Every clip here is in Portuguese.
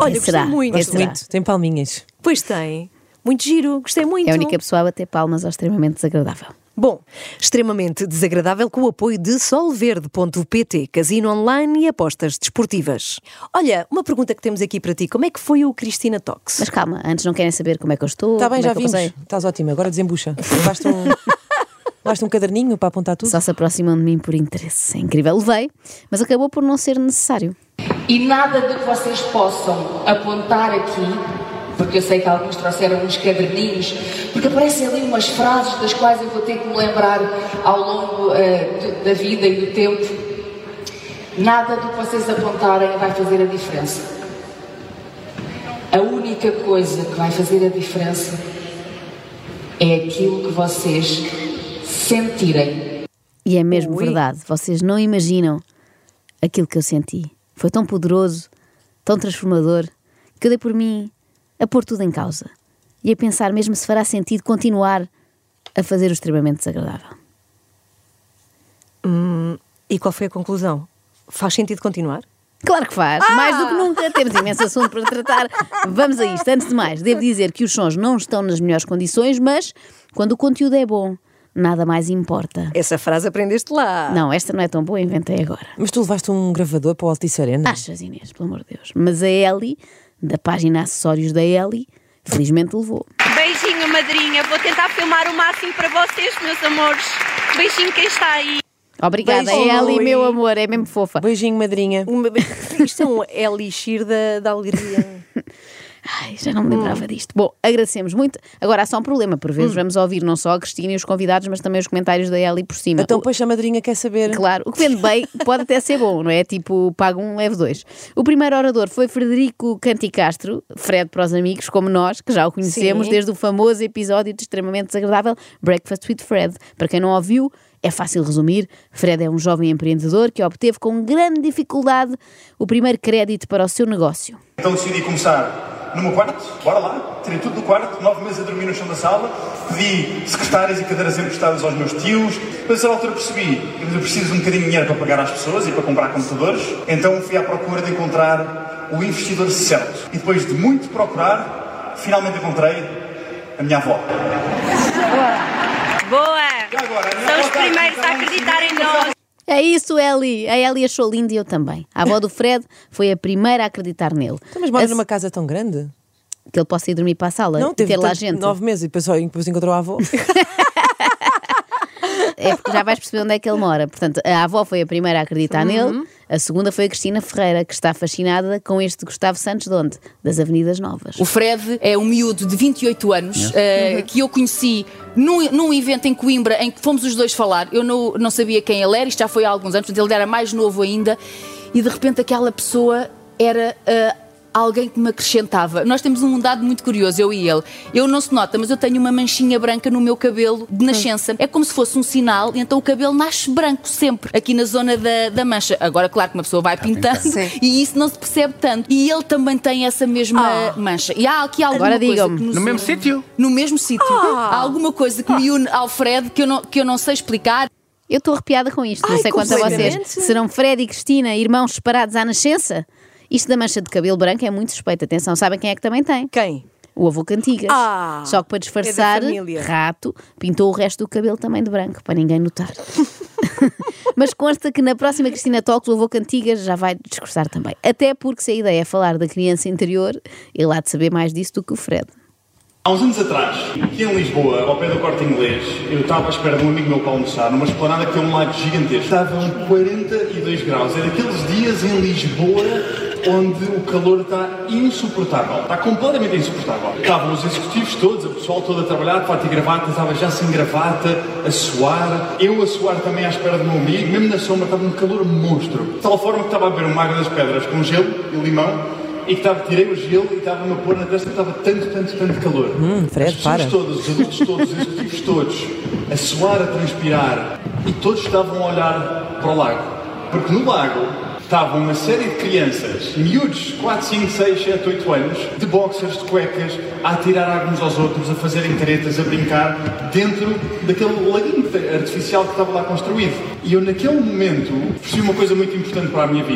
Olha, gostei muito. Gosto muito, tem palminhas. Pois tem. Muito giro, gostei muito. É a única pessoa a bater palmas ao extremamente desagradável. Bom, extremamente desagradável com o apoio de solverde.pt, casino online e apostas desportivas. Olha, uma pergunta que temos aqui para ti, como é que foi o Cristina Talks? Mas calma, antes não querem saber como é que eu estou? Está bem, como já é que eu vimos. passei? Estás ótima, agora desembucha. Basta um caderninho para apontar tudo. Só se aproximam de mim por interesse. É incrível, levei, mas acabou por não ser necessário. E nada do que vocês possam apontar aqui, porque eu sei que alguns trouxeram uns caderninhos, porque aparecem ali umas frases das quais eu vou ter que me lembrar ao longo da vida e do tempo. Nada do que vocês apontarem vai fazer a diferença. A única coisa que vai fazer a diferença é aquilo que vocês sentirem. E é mesmo verdade, vocês não imaginam aquilo que eu senti. Foi tão poderoso, tão transformador, que eu dei por mim a pôr tudo em causa e a pensar mesmo se fará sentido continuar a fazer o extremamente desagradável. E qual foi a conclusão? Faz sentido continuar? Claro que faz, mais do que nunca, temos imenso assunto para tratar. Vamos a isto. Antes de mais, devo dizer que os sons não estão nas melhores condições, mas quando o conteúdo é bom, nada mais importa. Essa frase aprendeste lá. Não, esta não é tão boa, inventei agora. Mas tu levaste um gravador para o Altice Arena? Achas, Inês, pelo amor de Deus. Mas a Ellie, da página Acessórios da Ellie, felizmente levou. Beijinho, madrinha. Vou tentar filmar o máximo para vocês, meus amores. Beijinho quem está aí. Obrigada, Beijinho. Ellie, meu amor, é mesmo fofa. Beijinho, madrinha. Isto é um elixir da alegria. Ai, já não me lembrava disto. Bom, agradecemos muito. Agora há só um problema, por vezes vamos ouvir não só a Cristina e os convidados, mas também os comentários da Ellie por cima. Então, pois a madrinha quer saber. Claro, o que vende bem pode até ser bom, não é? Tipo, paga um, leve dois. O primeiro orador foi Frederico Canticastro, Fred para os amigos, como nós, que já o conhecemos desde o famoso episódio de extremamente desagradável Breakfast with Fred. Para quem não ouviu, é fácil resumir. Fred é um jovem empreendedor que obteve com grande dificuldade o primeiro crédito para o seu negócio. Então decidi começar no meu quarto, bora lá, tirei tudo do quarto, 9 meses a dormir no chão da sala, pedi secretárias e cadeiras emprestadas aos meus tios. Depois, a certa altura, percebi que eu preciso de um bocadinho de dinheiro para pagar às pessoas e para comprar computadores. Então fui à procura de encontrar o investidor certo. E depois de muito procurar, finalmente encontrei a minha avó. Boa! Agora, São os primeiros a acreditar em nós. É isso, Ellie. A Ellie achou lindo e eu também. A avó do Fred foi a primeira a acreditar nele. Então, mas moras numa casa tão grande? Que ele possa ir dormir para a sala Não, e teve ter lá gente. 9 meses e depois encontrou a avó. É porque já vais perceber onde é que ele mora. Portanto, a avó foi a primeira a acreditar nele, a segunda foi a Cristina Ferreira, que está fascinada com este Gustavo Santos de onde? Das Avenidas Novas. O Fred é um miúdo de 28 anos que eu conheci num evento em Coimbra em que fomos os dois falar. Eu não sabia quem ele era, isto já foi há alguns anos, portanto ele era mais novo ainda, e de repente aquela pessoa era alguém que me acrescentava. Nós temos um dado muito curioso, eu e ele. Eu não se nota, mas eu tenho uma manchinha branca no meu cabelo de nascença. É como se fosse um sinal, e então o cabelo nasce branco sempre, aqui na zona da mancha. Agora, claro que uma pessoa vai pintando e isso não se percebe tanto. E ele também tem essa mesma mancha. E há aqui alguma coisa que no mesmo sítio? No mesmo sítio. Há alguma coisa que me une ao Fred que eu não sei explicar. Eu estou arrepiada com isto. Não sei quanto a vocês. Serão Fred e Cristina irmãos separados à nascença? Isto da mancha de cabelo branco é muito suspeito. Atenção, sabem quem é que também tem? Quem? O avô Cantigas. Só que para disfarçar, rato, pintou o resto do cabelo também de branco, para ninguém notar. Mas consta que na próxima Cristina Talks o avô Cantigas já vai discursar também. Até porque se a ideia é falar da criança interior, ele há de saber mais disso do que o Fred. Há uns anos atrás, aqui em Lisboa, ao pé do Corte Inglês, eu estava à espera de um amigo meu para almoçar, numa esplanada que tem um lago gigantesco. Estavam 42 graus. É daqueles dias em Lisboa onde o calor está insuportável. Está completamente insuportável. Estavam os executivos todos, o pessoal todo a trabalhar, de fato e gravata, estava já sem gravata, a suar. Eu a suar também à espera do meu amigo, mesmo na sombra estava um calor monstro. De tal forma que estava a beber uma água das pedras com gelo e limão, e que tirei o gelo e estava-me a pôr na testa, estava tanto calor. Fred, as pessoas todas, os adultos todos, os executivos todos, a suar, a transpirar, e todos estavam a olhar para o lago. Porque no lago estavam uma série de crianças, miúdos, 4, 5, 6, 7, 8 anos, de boxers, de cuecas, a atirar água uns aos outros, a fazerem caretas, a brincar, dentro daquele laguinho artificial que estava lá construído. E eu, naquele momento, percebi uma coisa muito importante para a minha vida.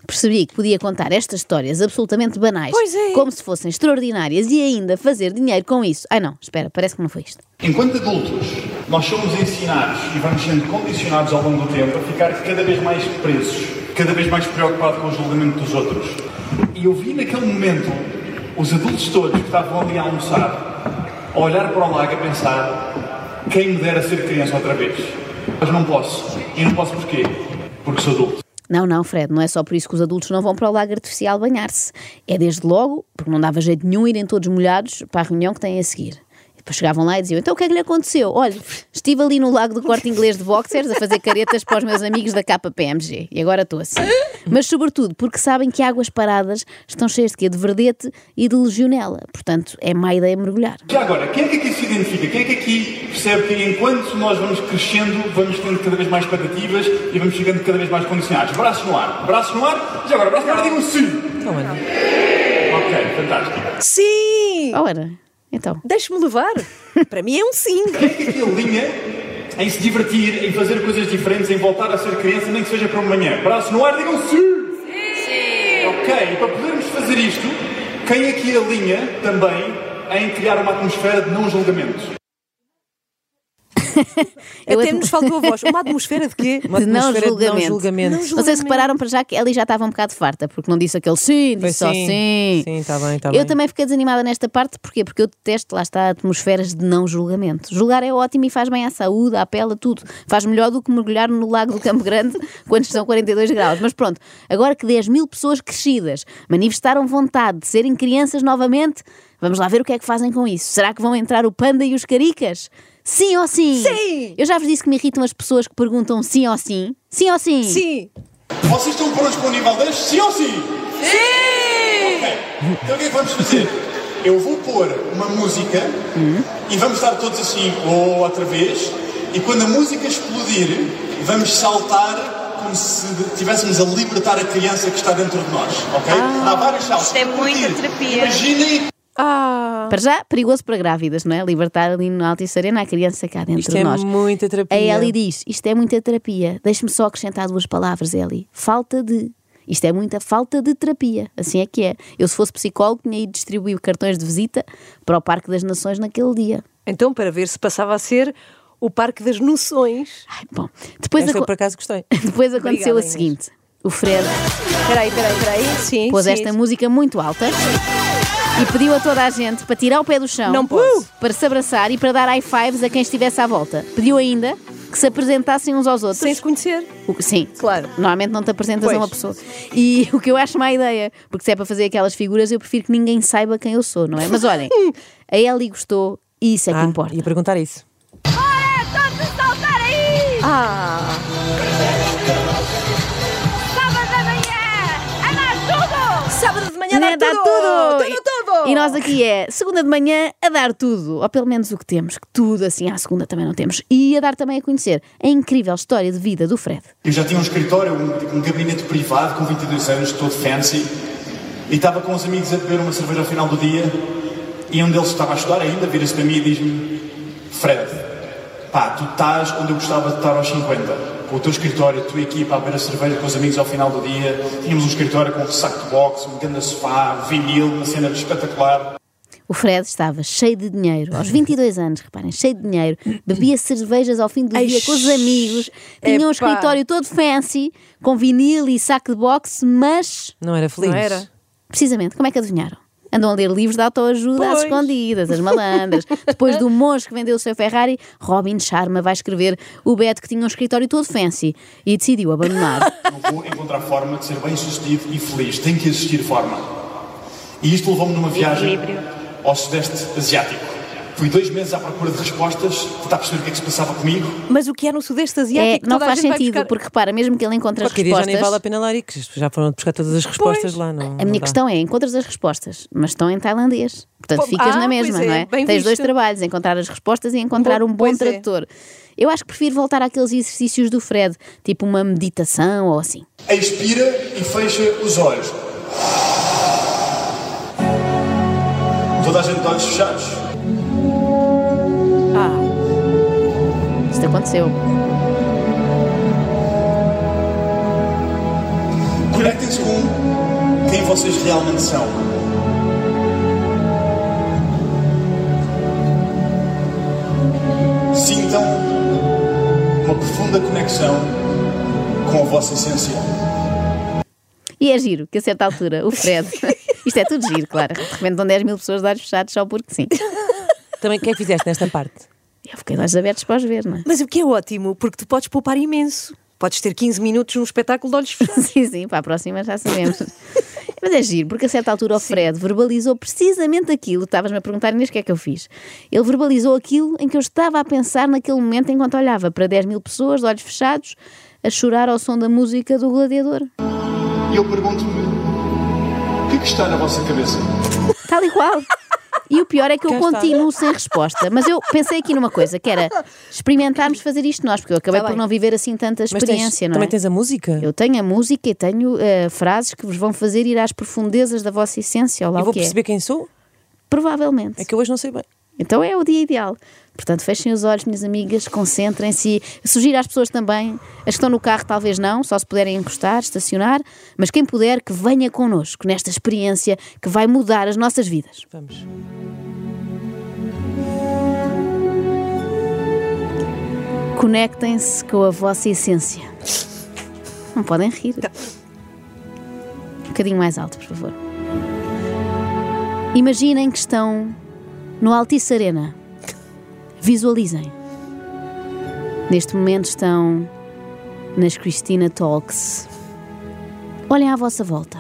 Percebi que podia contar estas histórias absolutamente banais, como se fossem extraordinárias e ainda fazer dinheiro com isso. Ai não, espera, parece que não foi isto. Enquanto adultos, nós somos ensinados e vamos sendo condicionados ao longo do tempo a ficar cada vez mais presos, cada vez mais preocupados com o julgamento dos outros. E eu vi naquele momento os adultos todos que estavam ali a almoçar, a olhar para o lago a pensar: quem me dera ser criança outra vez? Mas não posso. E não posso porquê? Porque sou adulto. Não, Fred, não é só por isso que os adultos não vão para o lago artificial banhar-se. É desde logo, porque não dava jeito nenhum irem todos molhados para a reunião que têm a seguir. Depois chegavam lá e diziam: então o que é que lhe aconteceu? Olha, estive ali no lago do Corte Inglês de boxers a fazer caretas para os meus amigos da KPMG e agora estou assim. Mas sobretudo porque sabem que águas paradas estão cheias de quê? De verdete e de legionela. Portanto, é má ideia mergulhar. Já agora, quem é que aqui se identifica? Quem é que aqui percebe que enquanto nós vamos crescendo, vamos tendo cada vez mais expectativas e vamos ficando cada vez mais condicionados? Braços no ar. Braços no ar. Já agora, braços no ar, digam sim. Não, Ana. Ok, fantástico. Sim! Ora, então. Deixe-me levar. Para mim é um sim. Quem é que aqui alinha em se divertir, em fazer coisas diferentes, em voltar a ser criança, nem que seja para uma manhã? Braços no ar, digam sim! Sim! Ok, e para podermos fazer isto, quem aqui alinha também em criar uma atmosfera de não julgamento? Até nos faltou a voz. Uma atmosfera de quê? Uma De não atmosfera de não julgamento. julgamento. Não sei se repararam para já que ela já estava um bocado farta, porque não disse aquele sim, Foi disse só sim. Sim, está bem, está Eu bem. também fiquei desanimada nesta parte, porquê? Porque eu detesto, lá está, atmosferas de não julgamento. Julgar é ótimo e faz bem à saúde, à pele, a tudo. Faz melhor do que mergulhar no lago do Campo Grande quando são 42 graus. Mas pronto, agora que 10.000 pessoas crescidas manifestaram vontade de serem crianças novamente, vamos lá ver o que é que fazem com isso. Será que vão entrar o panda e os caricas? Sim ou sim? Sim! Eu já vos disse que me irritam as pessoas que perguntam sim ou sim. Sim ou sim? Sim! Vocês estão prontos para o nível 10? Sim ou sim? Sim! Ok, então o que é que vamos fazer? Eu vou pôr uma música e vamos estar todos assim, outra vez, e quando a música explodir, vamos saltar como se estivéssemos a libertar a criança que está dentro de nós, ok? Há vários saltos. Isto é muita terapia. Imaginem. Para já, perigoso para grávidas, não é? Libertar ali no Altice Arena a criança cá dentro Isto de é nós. muita terapia. A Ellie diz: isto é muita terapia. Deixe-me só acrescentar 2 palavras, Ellie. Falta de. Isto é muita falta de terapia. Assim é que é. Eu, se fosse psicólogo, tinha ido distribuir cartões de visita para o Parque das Nações naquele dia. Então, para ver se passava a ser o Parque das Noções. Ai, bom. Depois, Esta eu por acaso gostei. depois aconteceu Obrigada, o seguinte: o Fred Espera aí. Sim, pôs sim, esta sim. música muito alta e pediu a toda a gente para tirar o pé do chão, Não posso. para se abraçar e para dar high fives a quem estivesse à volta. Pediu ainda que se apresentassem uns aos outros. Sem se conhecer. Sim, Claro. Normalmente não te apresentas Pois. a uma pessoa. E o que eu acho má ideia, porque se é para fazer aquelas figuras, eu prefiro que ninguém saiba quem eu sou, não é? Mas olhem, a Ellie gostou e isso é que importa. Ia perguntar isso. Bora, todos a saltar aí! Sábado da manhã! Andar tudo! Sábado de manhã Né, dá tudo! Tudo! E nós aqui é segunda de manhã a dar tudo, ou pelo menos o que temos, que tudo assim à segunda também não temos, e a dar também a conhecer a incrível história de vida do Fred. Eu já tinha um escritório, um gabinete privado com 22 anos, todo fancy, e estava com os amigos a beber uma cerveja ao final do dia, e um deles estava a estudar ainda, vira-se para mim e diz-me: Fred, pá, tu estás onde eu gostava de estar aos 50, com o teu escritório, a tua equipa a beber a cerveja com os amigos ao final do dia. Tínhamos um escritório com um saco de boxe, um grande sofá, um vinil, uma cena espetacular. O Fred estava cheio de dinheiro, aos 22 anos, reparem, cheio de dinheiro, bebia cervejas ao fim do dia com os amigos, tinha um Epá. escritório todo fancy, com vinil e saco de boxe, mas, Não era feliz? Não era? precisamente, como é que adivinharam? Andam a ler livros de autoajuda às Pois. escondidas, as malandras. Depois do monge que vendeu o seu Ferrari, Robin Sharma vai escrever o Beto que tinha um escritório todo fancy e decidiu abandonar. Eu vou encontrar forma de ser bem sucedido e feliz. Tem que existir forma. E isto levou-me numa viagem ao Sudeste Asiático. Fui 2 meses à procura de respostas, tentar perceber o que é que se passava comigo. Mas o que é no Sudeste É, Asiático? não toda a faz gente vai sentido, buscar- porque repara, mesmo que ele encontre as Qualquer dia já nem respostas... vale a pena lá ir, que já foram buscar todas as respostas Pois. lá. Não, A minha questão é, encontras as respostas, mas estão em tailandês. Portanto, Pô, ficas na pois mesma, é, não é? bem Tens 2 visto. trabalhos, encontrar as respostas e encontrar um bom Pois é. tradutor. Eu acho que prefiro voltar àqueles exercícios do Fred, tipo uma meditação ou assim. Expira e fecha os olhos. Toda a gente de olhos fechados. Isto aconteceu. Conectem-se com quem vocês realmente são. Sintam uma profunda conexão com a vossa essência. E é giro que a certa altura o Fred, isto é tudo giro, claro, de repente estão 10 mil pessoas de olhos fechados só porque sim. Também o que é que fizeste nesta parte? Eu fiquei de olhos abertos para os ver, não é? Mas o que é ótimo, porque tu podes poupar imenso. Podes ter 15 minutos num espetáculo de olhos fechados. Sim, sim, para a próxima já sabemos. Mas é giro, porque a certa altura o Fred verbalizou precisamente aquilo. Estavas-me a perguntar, Inês, o que é que eu fiz? Ele verbalizou aquilo em que eu estava a pensar naquele momento enquanto olhava para 10 mil pessoas de olhos fechados a chorar ao som da música do Gladiador. E eu pergunto-me, o que é que está na vossa cabeça? Tal e qual. E o pior é que eu Cá está. continuo sem resposta. Mas eu pensei aqui numa coisa, que era experimentarmos fazer isto nós, porque eu acabei Tá por bem. não viver assim tanta Mas experiência, não é? também tens a música? Eu tenho a música e tenho frases que vos vão fazer ir às profundezas da vossa essência, ou lá E o vou que é. perceber quem sou? Provavelmente. É que eu hoje não sei bem. Então é o dia ideal. Portanto, fechem os olhos, minhas amigas, concentrem-se. Sugiro às pessoas também, as que estão no carro talvez não, só se puderem encostar, estacionar, mas quem puder que venha connosco nesta experiência que vai mudar as nossas vidas. Vamos. Conectem-se com a vossa essência. Não podem rir. Um bocadinho mais alto, por favor. Imaginem que estão no Altice Arena. Visualizem. Neste momento estão nas Christina Talks. Olhem à vossa volta.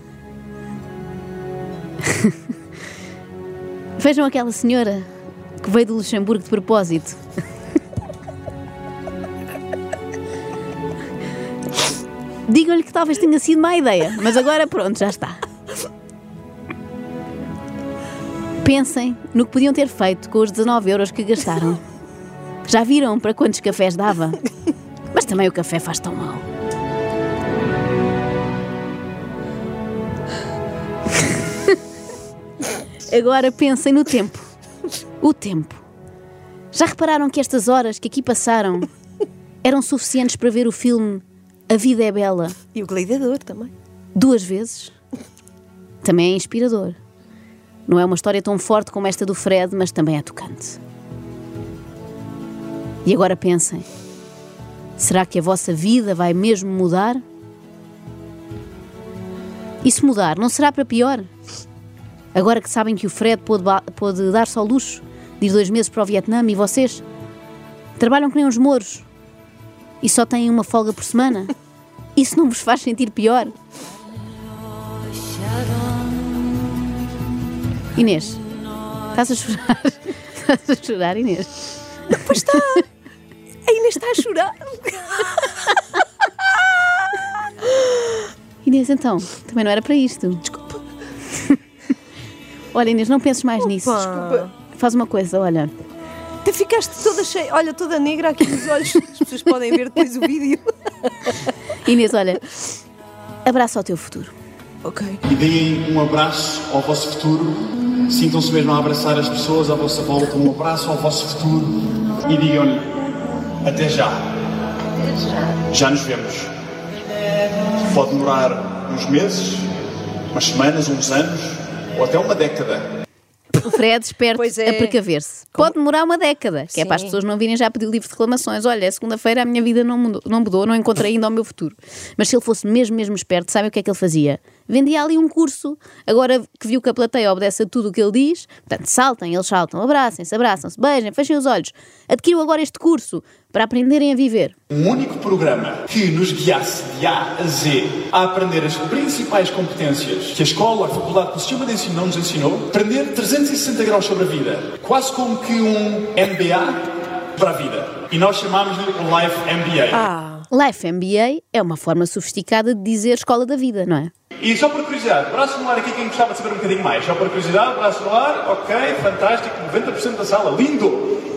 Vejam aquela senhora que veio do Luxemburgo de propósito. Digam-lhe que talvez tenha sido má ideia, mas agora pronto, já está. Pensem no que podiam ter feito com os 19 euros que gastaram. Já viram para quantos cafés dava? Mas também o café faz tão mal. Agora pensem no tempo. O tempo. Já repararam que estas horas que aqui passaram eram suficientes para ver o filme A Vida é Bela E o Gladiador também. 2 vezes? Também é inspirador. Não é uma história tão forte como esta do Fred, mas também é tocante. E agora pensem, será que a vossa vida vai mesmo mudar? E se mudar, não será para pior? Agora que sabem que o Fred pôde dar-se ao luxo de ir 2 meses para o Vietnã e vocês trabalham que nem uns mouros e só têm uma folga por semana, isso não vos faz sentir pior? Inês, estás a chorar? Estás a chorar, Inês? Pois está. A Inês está a chorar. Inês, então, também não era para isto. Desculpa. Olha, Inês, não penses mais nisso. Desculpa. Faz uma coisa, olha. Até ficaste toda cheia, olha, toda negra aqui nos olhos. As pessoas podem ver depois o vídeo. Inês, olha, abraça o teu futuro. Ok. E deem um abraço ao vosso futuro. Sintam-se mesmo a abraçar as pessoas à vossa volta. Um abraço ao vosso futuro. E digam-lhe, até já. Já nos vemos. Pode demorar uns meses, umas semanas, uns anos, ou até uma década. O Fred, esperto Pois é. a precaver-se. Pode demorar uma década, que é para as Sim. pessoas não virem já pedir livro de reclamações. Olha, é segunda-feira, a minha vida não mudou, não encontrei ainda o meu futuro. Mas se ele fosse mesmo esperto, sabe o que é que ele fazia? Vendia ali um curso. Agora que viu que a plateia obedece a tudo o que ele diz, portanto, saltem, eles saltam, abracem-se, beijem, fechem os olhos. Adquiram agora este curso para aprenderem a viver. Um único programa que nos guiasse de A a Z a aprender as principais competências que a escola, a faculdade, o sistema de ensino não nos ensinou. Aprender 360 graus sobre a vida. Quase como que um MBA para a vida. E nós chamámos-lhe o Life MBA. Life MBA é uma forma sofisticada de dizer escola da vida, não é? E só por curiosidade, braço no ar aqui, quem gostava de saber um bocadinho mais. Só por curiosidade, braço no ar, ok, fantástico, 90% da sala, lindo!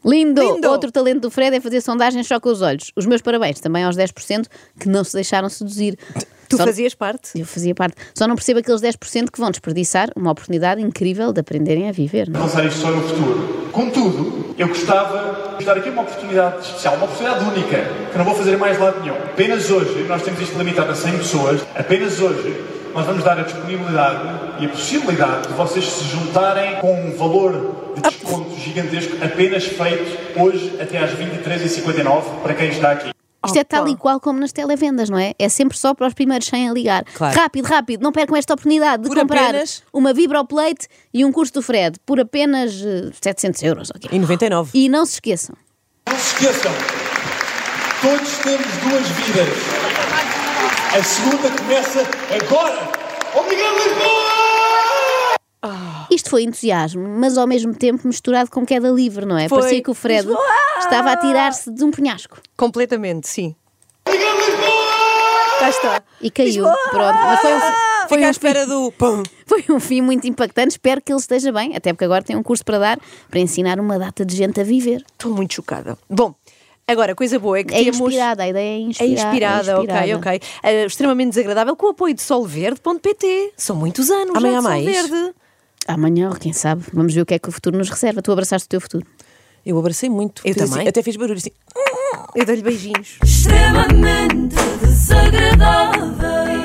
Lindo! Lindo! Outro talento do Fred é fazer sondagens só com os olhos. Os meus parabéns também aos 10% que não se deixaram seduzir. Tu Só- fazias parte? Eu fazia parte. Só não percebo aqueles 10% que vão desperdiçar uma oportunidade incrível de aprenderem a viver. Não é? Lançar isto só no futuro. Contudo, eu gostava de dar aqui uma oportunidade especial, uma oportunidade única, que não vou fazer em mais lado nenhum. Apenas hoje, nós temos isto limitado a 100 pessoas, apenas hoje nós vamos dar a disponibilidade e a possibilidade de vocês se juntarem com um valor de desconto gigantesco apenas feito hoje até às 23h59 para quem está aqui. Isto é tal e qual como nas televendas, não é? É sempre só para os primeiros 100 a ligar. Claro. Rápido, rápido, não percam esta oportunidade de Por comprar apenas- uma Vibroplate e um curso do Fred por apenas 700 euros. Okay? E 99. E não se esqueçam, Não se esqueçam, todos temos duas vidas. A segunda começa agora. Obrigado, Lisboa! isto foi entusiasmo, mas ao mesmo tempo misturado com queda livre, não é? Foi. Parecia que o Fred estava a tirar-se de um penhasco. Completamente, sim. Obrigado, Lisboa! Cá está. E caiu. Pronto. Mas Fica à espera do pum. foi um fim muito impactante. Espero que ele esteja bem, até porque agora tem um curso para dar para ensinar uma data de gente a viver. Estou muito chocada. Bom, agora, coisa boa é que É temos... inspirada, a ideia é É inspirada. inspirada, ok. Extremamente desagradável com o apoio de solverde.pt. São muitos anos Amanhã já de há mais? Solverde. Amanhã, quem sabe, vamos ver o que é que o futuro nos reserva. Tu abraçaste o teu futuro. Eu abracei muito. Eu Fiz assim, também. até fiz barulho assim. Eu dei-lhe beijinhos. Extremamente desagradável.